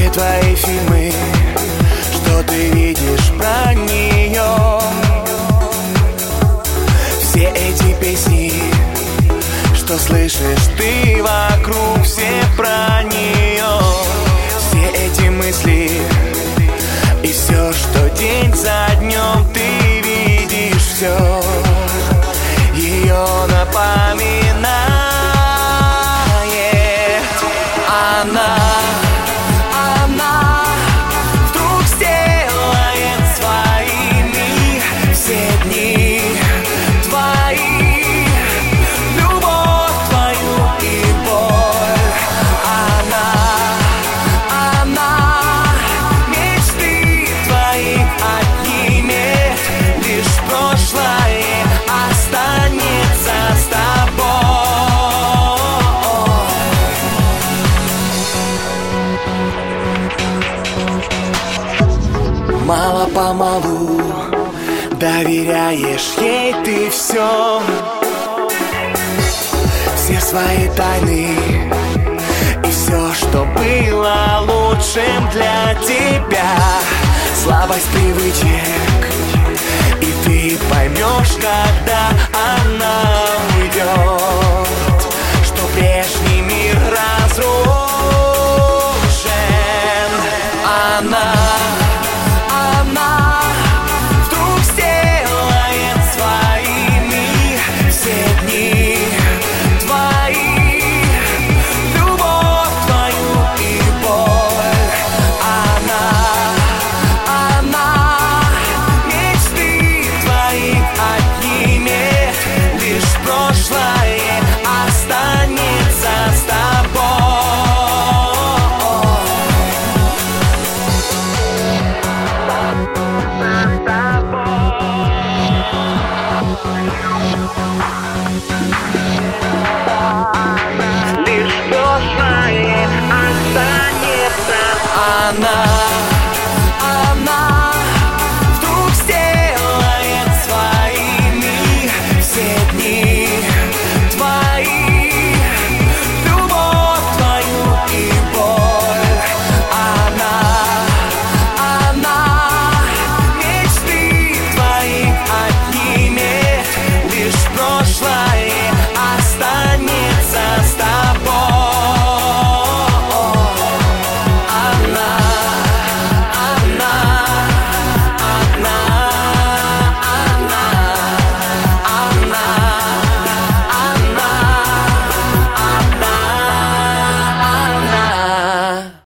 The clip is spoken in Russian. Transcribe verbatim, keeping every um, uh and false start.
твои фильмы, что ты видишь про нее. Все эти песни, что слышишь ты вокруг, все про нее. Все эти мысли и все, что день за днем ты видишь, все ее напоминает. Она, она вдруг сделает своими все дни твои, любовь твою и боль. Она, она мечты твои отнимет, лишь прошлое останется с тобой. Мало-помалу доверяешь ей ты все, все свои тайны и все, что было лучшим для тебя. Слабость привычек, и ты поймешь, когда она уйдет, что прежний мир разрушен. Она, она вдруг сделает своими все дни твои, любовь твою и боль. Она, она мечты твои отнимет, лишь прошлое останется с тобой. Лишь прошлое останется. Она